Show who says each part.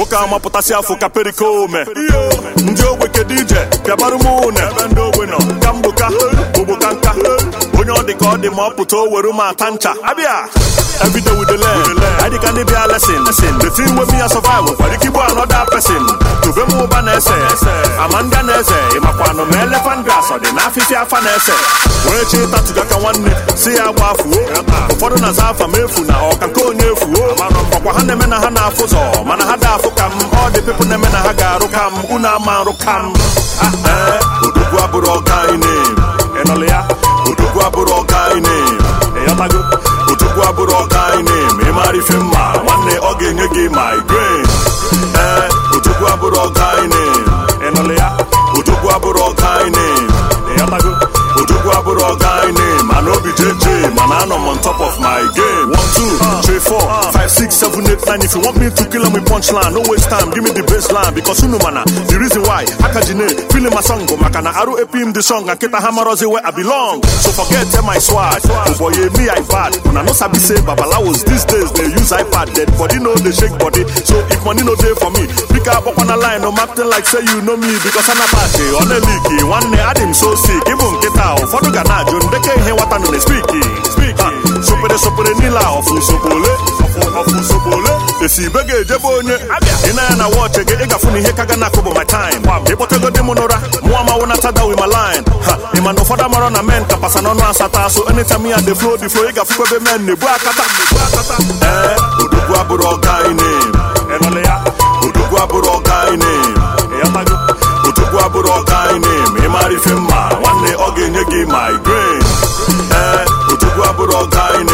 Speaker 1: nwoke amapụtasị afọ ka perikome ndị ogbe kedu ije bịabarụ m une ebe ndị ogbe nọ ka mgboka ogboka nka onye ọ dị ka ọ dị ma ọ pụta o were m ata ncha abịa everyday with the learn I dị ka ndị bịa lesson the thing with me a survive nwere ike igbu another person tobe m ụba na-ese ama ndị a na-eze ịmakwanụ ma elephant grass ọ dị n'afịfịa afa na-ese wee chi ịtatụga ka nwanne si ya gbafuo ụfọdụ na-aza afa m efu na ọka nke onye efuo ọkwa ha na-eme na ha na-afụ ụzọ mana ha da-afụ ka m ọ dị pepụ na-eme na ha ga-arụ ka m unu ama arụ ka m odogwu abụrụ ọga ine ịnọlụ ya odogwu abụrụ ọga ine ịyọtago odogwu abụrụ ọga ine ma ị mara ife mma nwanne ọ ga-enye gị migraine odogwu abụrụ ọga ine ịnọlụ ya odogwu abụrụ ọga ine ịyọtago odogwu abụrụ ọga ine mana obi jeje mana anọ m on top of my game 1 2 3 4 5 6 7 8 9 if you want me to kill 'em with punchline no waste time give me the baseline because unu mana the reason why akajine feeling my song go maka na arụ epim the song and kita hamarozi where I belong so forget my swag boy me I bad una no sabi say babalawos these days they use iPad dead body no dey shake body so if money no dey for me pick up on a line no acting like say you know me because I'm a party on a leaky one day I am so sick even kita ụfọdụ ga na-ajụ ndeke ihe nwata nọ na-espiki sopere nila ọfụ sobole esi ibe ga-ejebe onye ị na ya na wọchị gị ị gafụ na ihe ka ga na akụbụ my time ịkpọtego dị m n'ụra mụọ amawụ na tada wi my line ịma na ụfọdụ amarọ na men kapasa n'ọnụ asata so anytime ya the flow ị gafụkwa ebe men na-ebu akata odogwu abụrụ ọga ine ịnọlụ ya odogwu abụrụ ọga ine ịyọtago odogwu abụrụ ọga ine ma ị mara ife mma nwanne ọ ga-enye gị migraine odogwu abụrụ ọga ine